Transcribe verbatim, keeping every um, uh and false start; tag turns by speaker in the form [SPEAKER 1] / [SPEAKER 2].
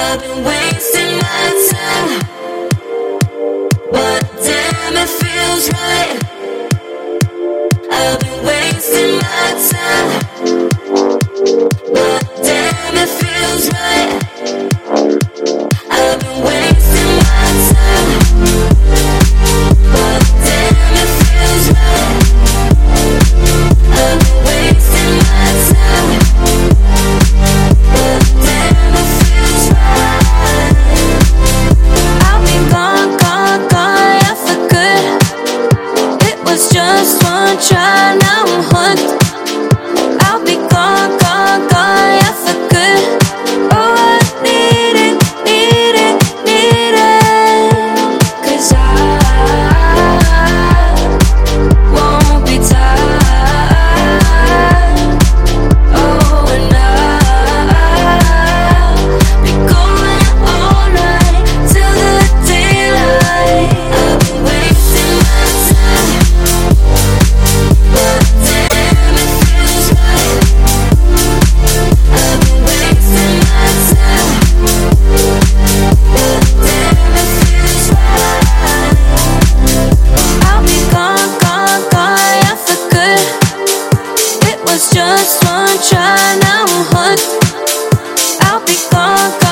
[SPEAKER 1] I've been wasting my time, but damn, it feels right. I've been wasting my time, but damn, it feels right. I've been wasting my time, but damn, it feels right. I've been wasting my time, but damn, it feels right. I'll be gone, gone, gone, yeah, for good. It was just one try, now I'm hooked. I'll be gone, gone, gone, yeah, for good. Oh, I need it, need it, need it. 'Cause I won't be tired. Oh, and I'll be going all night till the daylight. I've been wasting my time, but damn, it feels right. I've been wasting my time, but damn, it feels right. I'll be gone, gone, gone, yeah, for good. It was just one try, now I'm hooked. I'll be gone, gone.